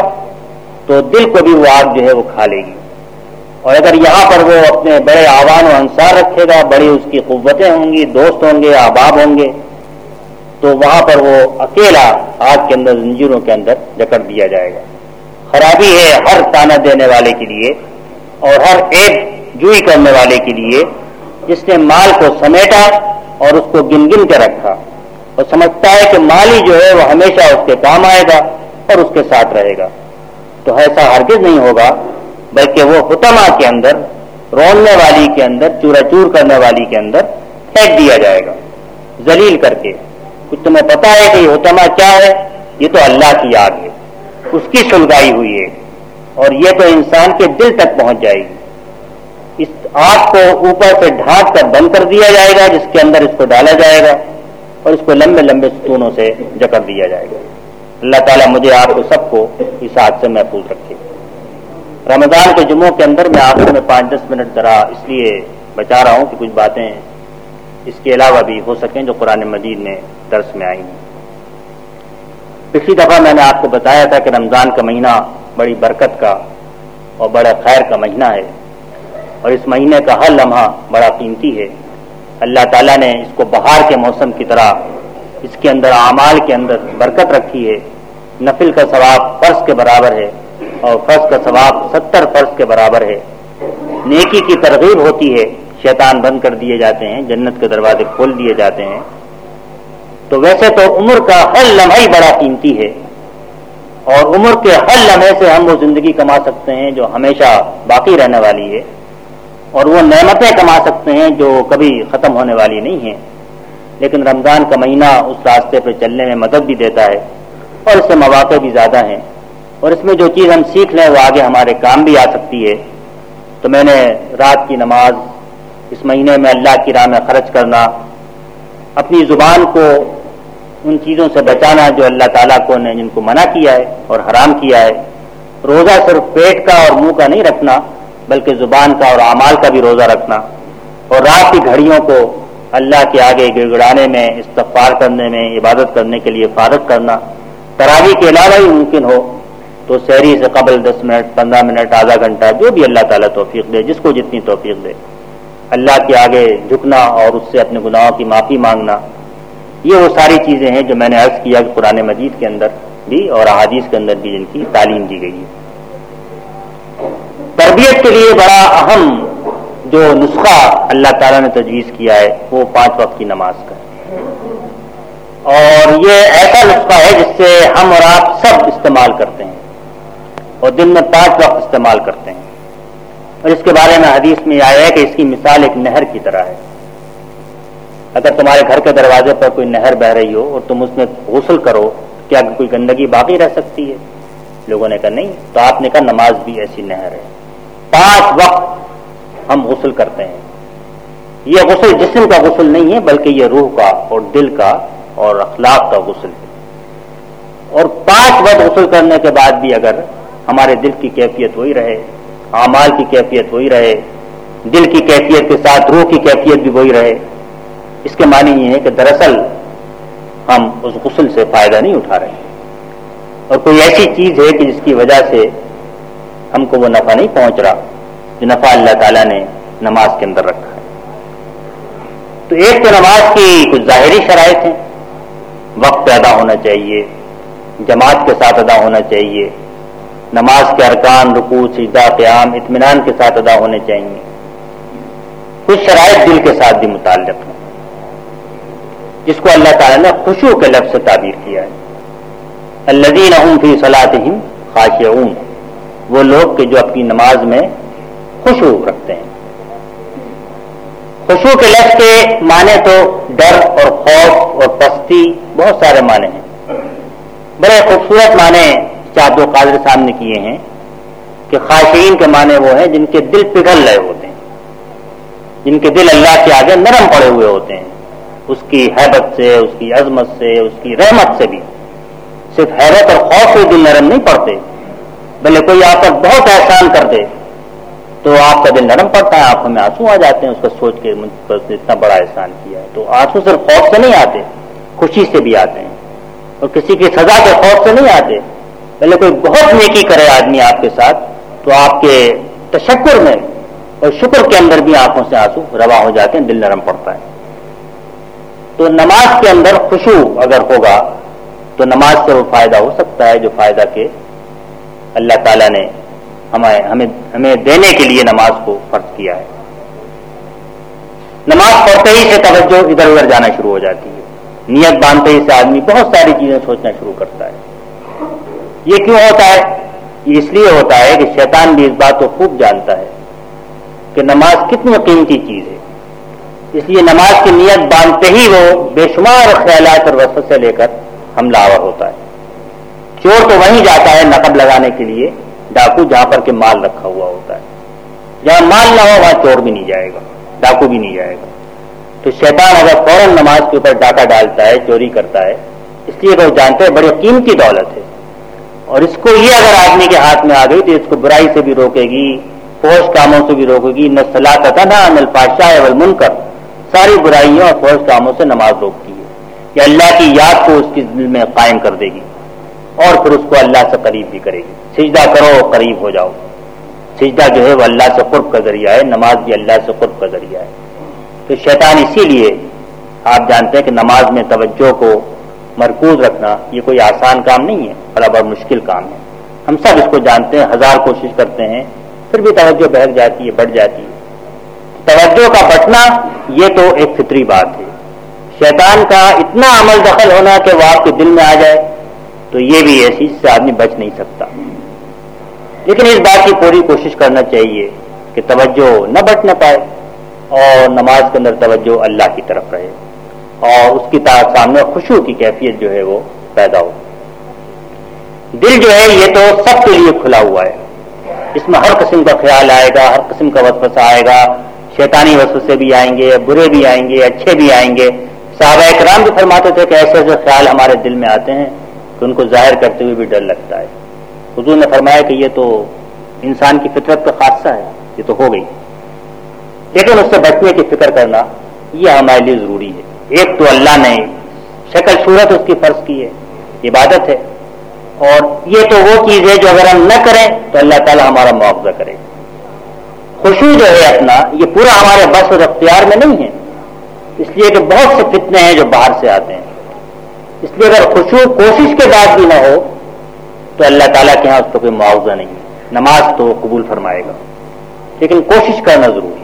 تو دل کو بھی وہ آگ جو ہے وہ کھا لے گی۔ اور اگر یہاں پر وہ اپنے بڑے آوان و انصار رکھے گا، بڑی اس کی قوتیں ہوں گی، دوست ہوں گے، احباب ہوں گے، تو وہاں پر وہ اکیلا آگ کے اندر زنجیروں کے اندر جکڑ دیا جائے گا۔ خرابی ہے ہر تانا دینے والے کے لیے اور ہر عیب جوئی کرنے والے کے لیے جس نے مال کو سمیٹا اور اس کو گن گن کے رکھا اور سمجھتا ہے کہ مال ہی جو ہے وہ ہمیشہ اس کے کام آئے گا اور اس کے ساتھ رہے گا، تو ایسا ہرگز نہیں ہوگا، بلکہ وہ حطمہ کے اندر، روننے والی کے اندر، چورا چور کرنے والی کے اندر پھینک دیا جائے گا ذلیل کر کے۔ کچھ تمہیں پتا ہے کہ یہ حطمہ کیا ہے؟ یہ تو اللہ کی آگ ہے، اس کی سلگائی ہوئی ہے، اور یہ تو انسان کے دل تک پہنچ جائے گی۔ اس آگ کو اوپر سے ڈھانپ کر بند کر دیا جائے گا جس کے اندر اس کو ڈالا جائے گا اور اس کو لمبے لمبے ستونوں سے جکڑ دیا جائے گا۔ اللہ تعالیٰ مجھے آپ کو سب کو اس آگ سے محفوظ رکھے۔ رمضان کے جمعوں کے اندر میں آخر میں پانچ دس منٹ ذرا اس لیے بچا رہا ہوں کہ کچھ باتیں اس کے علاوہ بھی ہو سکیں جو قرآن مجید میں درس میں آئی ہیں۔ پچھلی دفعہ میں نے آپ کو بتایا تھا کہ رمضان کا مہینہ بڑی برکت کا اور بڑا خیر کا مہینہ ہے، اور اس مہینے کا ہر لمحہ بڑا قیمتی ہے۔ اللہ تعالیٰ نے اس کو بہار کے موسم کی طرح اس کے اندر اعمال کے اندر برکت رکھی ہے۔ نفل کا ثواب فرض کے برابر ہے اور فرض کا ثواب ستر فرض کے برابر ہے۔ نیکی کی ترغیب ہوتی ہے، شیطان بند کر دیے جاتے ہیں، جنت کے دروازے کھول دیے جاتے ہیں۔ تو ویسے تو عمر کا ہر لمحہ ہی بڑا قیمتی ہے، اور عمر کے ہر لمحے سے ہم وہ زندگی کما سکتے ہیں جو ہمیشہ باقی رہنے والی ہے، اور وہ نعمتیں کما سکتے ہیں جو کبھی ختم ہونے والی نہیں ہیں۔ لیکن رمضان کا مہینہ اس راستے پہ چلنے میں مدد بھی دیتا ہے، اور اس سے مواقع بھی زیادہ ہیں، اور اس میں جو چیز ہم سیکھ لیں وہ آگے ہمارے کام بھی آ سکتی ہے۔ تو میں نے رات کی نماز، اس مہینے میں اللہ کی راہ میں خرچ کرنا، اپنی زبان کو ان چیزوں سے بچانا جو اللہ تعالیٰ کو نے جن کو منع کیا ہے اور حرام کیا ہے، روزہ صرف پیٹ کا اور منہ کا نہیں رکھنا بلکہ زبان کا اور اعمال کا بھی روزہ رکھنا، اور رات کی گھڑیوں کو اللہ کے آگے گڑ گڑانے میں، استغفار کرنے میں، عبادت کرنے کے لیے فارغ کرنا، تراویح کے علاوہ ہی ممکن ہو تو سحری سے قبل دس منٹ، پندرہ منٹ، آدھا گھنٹہ، جو بھی اللہ تعالیٰ توفیق دے، جس کو جتنی توفیق دے، اللہ کے آگے جھکنا اور اس سے اپنے گناہوں کی معافی مانگنا، یہ وہ ساری چیزیں ہیں جو میں نے عرض کیا کہ قرآن مجید کے اندر بھی اور احادیث کے اندر بھی جن کی تعلیم دی گئی ہے۔ تربیت کے لیے بڑا اہم جو نسخہ اللہ تعالیٰ نے تجویز کیا ہے وہ پانچ وقت کی نماز کا ہے، اور یہ ایسا نسخہ ہے جس سے ہم اور آپ سب استعمال کرتے ہیں اور دن میں پانچ وقت استعمال کرتے ہیں، اور اس کے بارے میں حدیث میں آیا ہے کہ اس کی مثال ایک نہر کی طرح ہے۔ اگر تمہارے گھر کے دروازے پر کوئی نہر بہ رہی ہو اور تم اس میں غسل کرو، کیا کوئی گندگی باقی رہ سکتی ہے؟ لوگوں نے کہا نہیں، تو آپ نے کہا نماز بھی ایسی نہر ہے، پانچ وقت ہم غسل کرتے ہیں۔ یہ غسل جسم کا غسل نہیں ہے بلکہ یہ روح کا اور دل کا اور اخلاق کا غسل ہے، اور پانچ وقت غسل کرنے کے بعد بھی اگر ہمارے دل کی کیفیت وہی رہے، اعمال کی کیفیت وہی رہے، دل کی کیفیت کے ساتھ روح کی کیفیت بھی وہی رہے، اس کے معنی یہ ہے کہ دراصل ہم اس غسل سے فائدہ نہیں اٹھا رہے ہیں، اور کوئی ایسی چیز ہے کہ جس کی وجہ سے ہم کو وہ نفع نہیں پہنچ رہا جو نفع اللہ تعالیٰ نے نماز کے اندر رکھا ہے۔ تو ایک تو نماز کی کچھ ظاہری شرائط ہیں، وقت پیدا ہونا چاہیے، جماعت کے ساتھ ادا ہونا چاہیے، نماز کے ارکان رکوع سجدہ قیام اطمینان کے ساتھ ادا ہونے چاہیے. کچھ شرائط دل کے ساتھ بھی متعلق ہیں جس کو اللہ تعالیٰ نے خشوع کے لفظ سے تعبیر کیا ہے. الذین هم فی صلاتہم خاشعون، وہ لوگ کہ جو اپنی نماز میں خشوع رکھتے ہیں. خشوع کے لفظ کے معنی تو ڈر اور خوف اور پستی بہت سارے معنی ہیں. بڑے خوبصورت معنی شاہ عبد القادر صاحب نے کیے ہیں کہ خاشعین کے معنی وہ ہیں جن کے دل پگھل رہے ہوتے ہیں، جن کے دل اللہ کے آگے نرم پڑے ہوئے ہوتے ہیں، اس کی ہیبت سے، اس کی عظمت سے، اس کی رحمت سے بھی. صرف حیرت اور خوف سے دل نرم نہیں پڑتے، بلکہ کوئی آپ پر بہت احسان کر دے تو آپ کا دل نرم پڑتا ہے، آنکھوں میں آنسو آ جاتے ہیں اس کا سوچ کے مجھ پر اتنا بڑا احسان کیا ہے. تو آنسو صرف خوف سے نہیں آتے، خوشی سے بھی آتے ہیں، اور کسی کی سزا کے خوف سے نہیں آتے، بلکہ کوئی بہت نیکی کرے آدمی آپ کے ساتھ تو آپ کے تشکر میں اور شکر کے اندر بھی آنکھوں سے آنسو روا ہو جاتے ہیں، دل نرم پڑتا ہے. تو نماز کے اندر خشوع اگر ہوگا تو نماز سے وہ فائدہ ہو سکتا ہے جو فائدہ کہ اللہ تعالیٰ نے ہمیں ہمیں ہمیں دینے کے لیے نماز کو فرض کیا ہے. نماز پڑھتے ہی سے توجہ ادھر ادھر جانا شروع ہو جاتی ہے. نیت باندھتے ہی سے آدمی بہت ساری چیزیں سوچنا شروع کرتا ہے. یہ کیوں ہوتا ہے؟ یہ اس لیے ہوتا ہے کہ شیطان بھی اس بات کو خوب جانتا ہے کہ نماز کتنی قیمتی چیز ہے. اس لیے نماز کی نیت باندھتے ہی وہ بے شمار خیالات اور وسوسے لے کر حملہ آور ہوتا ہے. چور تو وہیں جاتا ہے نقب لگانے کے لیے، ڈاکو جہاں پر کہ مال رکھا ہوا ہوتا ہے. جہاں مال نہ ہو وہاں چور بھی نہیں جائے گا، ڈاکو بھی نہیں جائے گا. تو شیطان اگر فوراً نماز کے اوپر ڈاکہ ڈالتا ہے، چوری کرتا ہے، اس لیے وہ جانتے ہیں بڑی قیمتی دولت ہے، اور اس کو یہ اگر آدمی کے ہاتھ میں آ گئی تو اس کو برائی سے بھی روکے گی، فحش کاموں سے بھی روکے گی. نہ الصلاۃ تنہی عن الفحشاء والمنکر، ساری برائیوں اور فحش کاموں سے نماز روکتی ہے. یہ اللہ کی یاد کو اس کے دل میں قائم کر دے گی اور پھر اس کو اللہ سے قریب بھی کرے گی. سجدہ کرو قریب ہو جاؤ. سجدہ جو ہے وہ اللہ سے قرب کا ذریعہ ہے، نماز بھی اللہ سے قرب کا ذریعہ ہے. تو شیطان اسی لیے آپ جانتے ہیں کہ نماز میں توجہ کو مرکوز رکھنا یہ کوئی آسان کام نہیں ہے، بڑا بڑا مشکل کام ہے. ہم سب اس کو جانتے ہیں، ہزار کوشش کرتے ہیں پھر بھی توجہ بہک جاتی ہے، بڑھ جاتی ہے. توجہ کا بٹنا یہ تو ایک فطری بات ہے. شیطان کا اتنا عمل دخل ہونا کہ وہ آپ کے دل میں آ جائے تو یہ بھی ایسی سے آدمی بچ نہیں سکتا. لیکن اس بات کی پوری کوشش کرنا چاہیے کہ توجہ نہ بٹنے پائے اور نماز کے اندر توجہ اللہ کی طرف رہے اور اس کی سامنے خشوع کی کیفیت جو ہے وہ پیدا ہو. دل جو ہے یہ تو سب کے لیے کھلا ہوا ہے، اس میں ہر قسم کا خیال آئے گا، ہر قسم کا وسوسہ آئے گا. شیطانی وسوسے بھی آئیں گے، برے بھی آئیں گے، اچھے بھی آئیں گے. صحابہ کرام بھی فرماتے تھے کہ ایسے ایسے خیال ہمارے دل میں آتے ہیں کہ ان کو ظاہر کرتے ہوئے بھی ڈر لگتا ہے. حضور نے فرمایا کہ یہ تو انسان کی فطرت کا خاصہ ہے، یہ تو ہو گئی، لیکن اس سے بچنے کی فکر کرنا یہ ہمارے لیے ضروری ہے. ایک تو اللہ نے شکل صورت اس کی فرض کی ہے، عبادت ہے، اور یہ تو وہ چیز ہے جو اگر ہم نہ کریں تو اللہ تعالیٰ ہمارا معاوضہ کرے. خشوع جو ہے اپنا یہ پورا ہمارے بس اور اختیار میں نہیں ہے، اس لیے کہ بہت سے فتنے ہیں جو باہر سے آتے ہیں. اس لیے اگر خشوع کوشش کے بعد بھی نہ ہو تو اللہ تعالیٰ کے ہاں اس کو کوئی معاوضہ نہیں ہے. نماز تو قبول فرمائے گا لیکن کوشش کرنا ضروری ہے.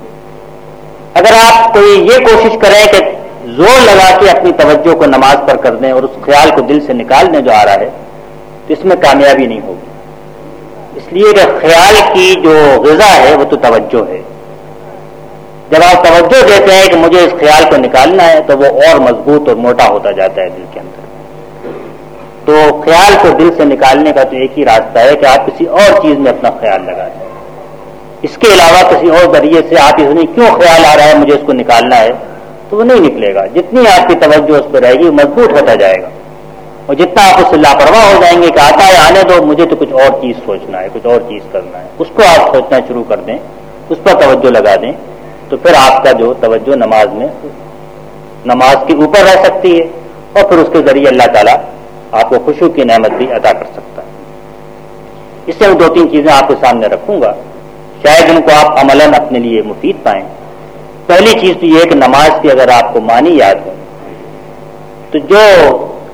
اگر آپ کوئی یہ کوشش کریں کہ زور لگا کے اپنی توجہ کو نماز پر کر دیں اور اس خیال کو دل سے نکال دیں جو آ رہا ہے تو اس میں کامیابی نہیں ہوگی. اس لیے کہ خیال کی جو غذا ہے وہ تو توجہ ہے. جب آپ توجہ دیتے ہیں کہ مجھے اس خیال کو نکالنا ہے تو وہ اور مضبوط اور موٹا ہوتا جاتا ہے دل کے اندر. تو خیال کو دل سے نکالنے کا تو ایک ہی راستہ ہے کہ آپ کسی اور چیز میں اپنا خیال لگا دیں. اس کے علاوہ کسی اور ذریعے سے آپ اس میں کیوں خیال آ رہا ہے مجھے اس کو نکالنا ہے تو وہ نہیں نکلے گا. جتنی آپ کی توجہ اس پہ رہے گی مضبوط ہوتا جائے گا، اور جتنا آپ اس سے لاپرواہ ہو جائیں گے کہ آتا ہے آنے دو، مجھے تو کچھ اور چیز سوچنا ہے، کچھ اور چیز کرنا ہے، اس کو آپ سوچنا شروع کر دیں، اس پر توجہ لگا دیں تو پھر آپ کا جو توجہ نماز میں نماز کے اوپر رہ سکتی ہے اور پھر اس کے ذریعے اللہ تعالیٰ آپ کو خشوع کی نعمت بھی عطا کر سکتا ہے. اس سے میں دو تین چیزیں آپ کے سامنے رکھوں گا، شاید ان کو آپ عملاً اپنے لیے مفید پائیں. پہلی چیز تو یہ کہ نماز کی اگر آپ کو معنی یاد ہو تو جو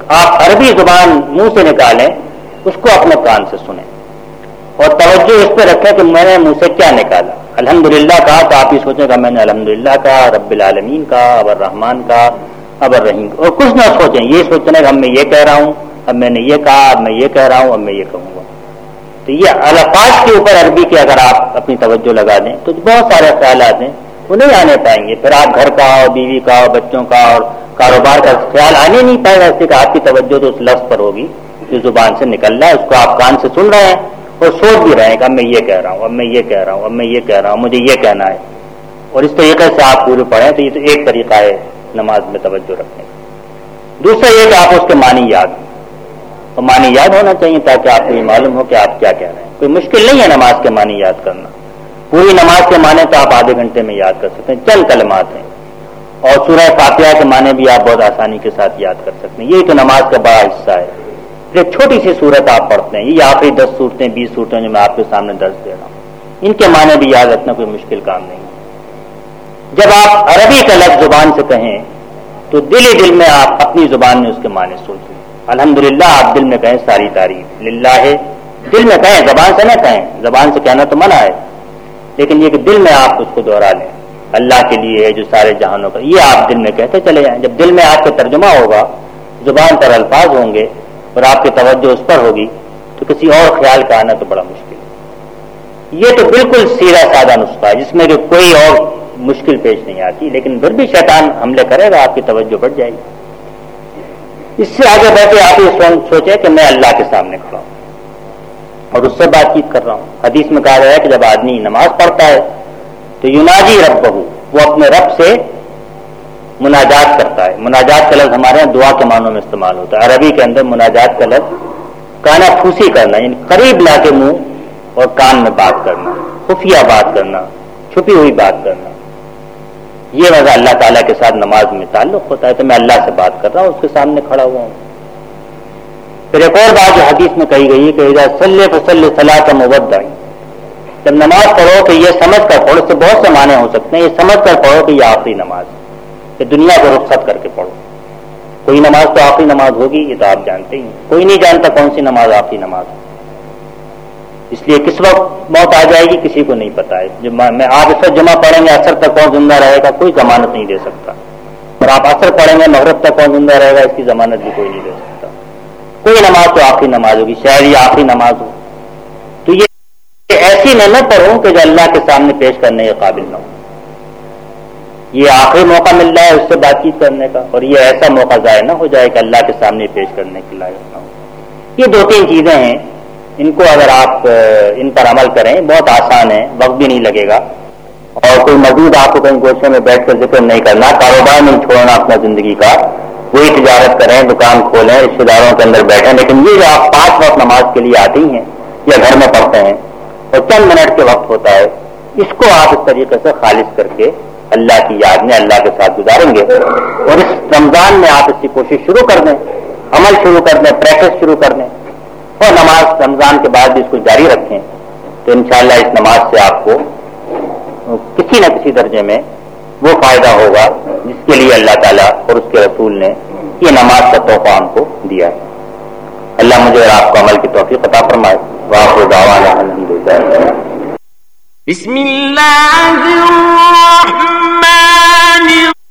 آپ عربی زبان منہ سے نکالیں اس کو اپنے کان سے سنیں اور توجہ اس پہ رکھیں کہ میں نے منہ سے کیا نکالا. الحمدللہ کہا تو آپ یہ سوچیں کہ میں نے الحمدللہ کہا، رب العالمین کا، اب الرحمن کا، اب الرحیم، اور کچھ نہ سوچیں. یہ سوچنا کہ اب میں یہ کہہ رہا ہوں، اب میں نے یہ کہا، اب میں یہ کہہ رہا ہوں، اب میں یہ کہوں گا. تو یہ الفاظ کے اوپر عربی کے اگر آپ اپنی توجہ لگا دیں تو بہت سارے خیالات ہیں وہ نہیں آنے پائیں گے. پھر آپ گھر کا اور بیوی کا اور بچوں کا اور کاروبار کا خیال آنے نہیں پائے گا، اس لیے کہ آپ کی توجہ تو اس لفظ پر ہوگی جو زبان سے نکل رہا ہے، اس کو آپ کان سے سن رہے ہیں اور سوچ بھی رہے ہیں کہ اب میں یہ کہہ رہا ہوں، اب میں یہ کہہ رہا ہوں، اب میں یہ کہہ رہا ہوں، مجھے یہ کہنا ہے. اور اس طریقے سے آپ پورے پڑھیں تو یہ تو ایک طریقہ ہے نماز میں توجہ رکھنے کا. دوسرا یہ کہ آپ اس کے معنی یاد ہوں، اور معنی یاد ہونا چاہیے تاکہ آپ کو یہ معلوم ہو کہ آپ کیا کہہ رہے ہیں. کوئی مشکل نہیں ہے نماز کے معنی یاد کرنا. پوری نماز کے معنی تو آپ آدھے گھنٹے میں یاد کر سکتے ہیں، چند کلمات ہیں. اور سورہ فاتحہ کے معنی بھی آپ بہت آسانی کے ساتھ یاد کر سکتے ہیں. یہی تو نماز کا بڑا حصہ ہے. ایک چھوٹی سی صورت آپ پڑھتے ہیں، یہ آخری دس صورتیں بیس صورتیں جو میں آپ کے سامنے درس دے رہا ہوں، ان کے معنی بھی یاد رکھنا کوئی مشکل کام نہیں ہے. جب آپ عربی کا لفظ زبان سے کہیں تو دل ہی دل میں آپ اپنی زبان میں اس کے معنی سوچیں. الحمدللہ آپ دل میں کہیں ساری تعریف للہ ہے، دل میں کہیں، زبان سے نہ کہیں. زبان سے کہنا تو منع ہے، لیکن یہ کہ دل میں آپ اس کو دوہرا لیں، اللہ کے لیے ہے جو سارے جہانوں کا، یہ آپ دل میں کہتے چلے جائیں. جب دل میں آپ کا ترجمہ ہوگا، زبان پر الفاظ ہوں گے اور آپ کی توجہ اس پر ہوگی تو کسی اور خیال کا آنا تو بڑا مشکل ہے. یہ تو بالکل سیدھا سادہ نسخہ ہے جس میں کہ کوئی اور مشکل پیش نہیں آتی، لیکن پھر بھی شیطان حملے کرے گا، آپ کی توجہ بڑھ جائے گی. اس سے آگے بڑھ کے آپ یہ سوچیں کہ میں اللہ کے سامنے کھڑا ہوں اور اس سے بات چیت کر رہا ہوں. حدیث میں کہا گیا ہے کہ جب آدمی نماز پڑھتا ہے تو یوناجی رب بہو، وہ اپنے رب سے مناجات کرتا ہے. مناجات کا لفظ ہمارے یہاں دعا کے معنوں میں استعمال ہوتا ہے. عربی کے اندر مناجات کا لفظ کانا پھوسی کرنا، یعنی قریب لا کے منہ اور کان میں بات کرنا، خفیہ بات کرنا، چھپی ہوئی بات کرنا. یہ وجہ اللہ تعالیٰ کے ساتھ نماز میں تعلق ہوتا ہے. تو میں اللہ سے بات کر رہا ہوں، اس کے سامنے کھڑا ہوا ہوں. پھر ایک اور بات جو حدیث میں کہی گئی ہے کہ اذا صلی فصلی صلاۃ مودع، جب نماز پڑھو کہ یہ سمجھ کر پڑھو. اس سے بہت سے معنی ہو سکتے ہیں. یہ سمجھ کر پڑھو کہ یہ آخری نماز ہے، کہ دنیا کو رخصت کر کے پڑھو. کوئی نماز تو آخری نماز ہوگی، یہ تو آپ جانتے ہی ہیں. کوئی نہیں جانتا کون سی نماز آخری نماز ہے، اس لیے کس وقت موت آ جائے گی کسی کو نہیں پتا ہے. جب میں آپ اس وقت جمعہ پڑھیں گے اثر تک کون زندہ رہے گا کوئی ضمانت نہیں دے سکتا، اور آپ اثر پڑھیں گے مغرب تک کون زندہ رہے گا اس کی ضمانت بھی کوئی نہیں دے سکتا. کوئی نماز تو آخری نماز ہوگی، شاید یہ آخری نماز ہو. تو یہ ایسی میں نہ پڑھوں کہ جو اللہ کے سامنے پیش کرنے کے قابل نہ ہو. یہ آخری موقع مل رہا ہے اس سے بات چیت کرنے کا، اور یہ ایسا موقع ضائع نہ ہو جائے کہ اللہ کے سامنے پیش کرنے کے لائق نہ ہو. یہ دو تین چیزیں ہیں، ان کو اگر آپ ان پر عمل کریں بہت آسان ہے، وقت بھی نہیں لگے گا، اور کوئی مزید آپ کو کہیں گوشے میں بیٹھ کر ذکر نہیں کرنا، کاروبار نہیں چھوڑنا اپنا زندگی کا، وہی تجارت کریں، دکان کھولیں، رشتے داروں کے اندر بیٹھیں. لیکن یہ جو آپ پانچ وقت نماز کے لیے آتی ہیں یا گھر میں پڑھتے ہیں اور چند منٹ کے وقت ہوتا ہے، اس کو آپ اس طریقے سے خالص کر کے اللہ کی یاد میں اللہ کے ساتھ گزاریں گے. اور اس رمضان میں آپ اس کی کوشش شروع کر دیں، عمل شروع کر دیں، پریکٹس شروع کر دیں، اور نماز رمضان کے بعد بھی اس کو جاری رکھیں تو انشاءاللہ اس نماز سے آپ کو کسی نہ کسی درجے میں وہ فائدہ ہوگا جس کے لیے اللہ تعالیٰ اور اس کے رسول نے یہ نماز کا تحفہ ہم کو دیا ہے. اللہ مجھے اور آپ کو عمل کی توفیق عطا فرمائے. وآخر دعوانا الحمدللہ. بسم اللہ الرحمن